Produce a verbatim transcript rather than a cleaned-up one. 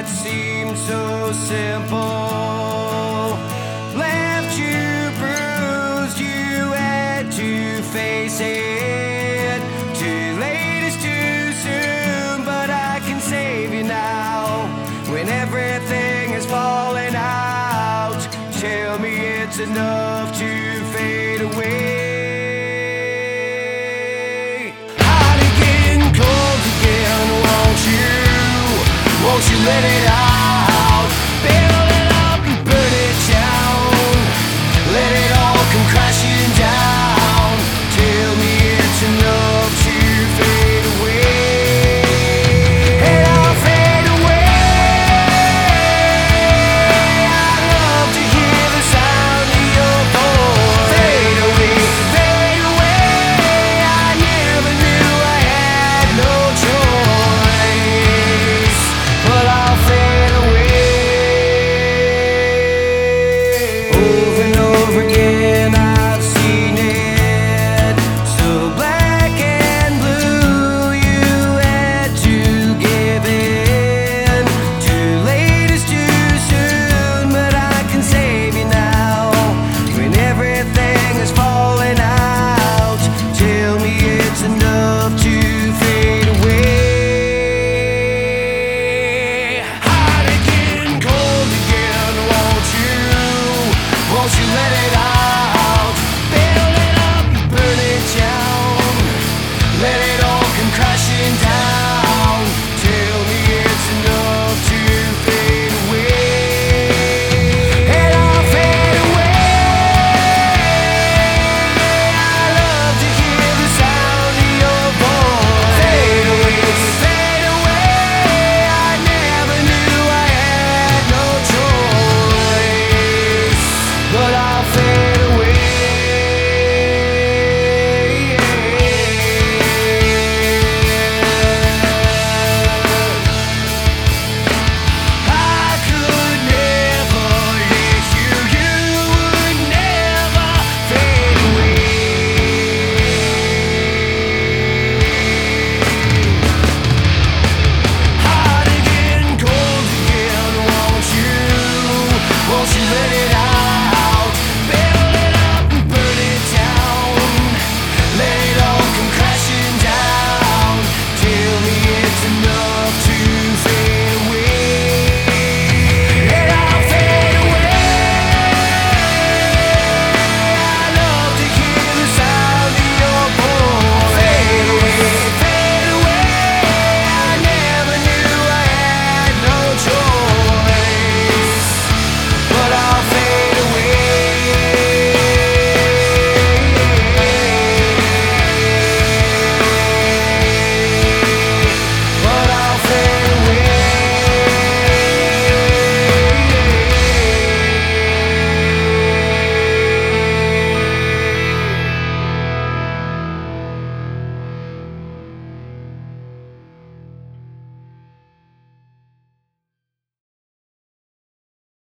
seemed so simple left you bruised, you had to face it. Too late is too soon, but I can save you now. When everything is falling out, tell me it's enough to fade away. Hot again, cold again, won't you, won't you let it out?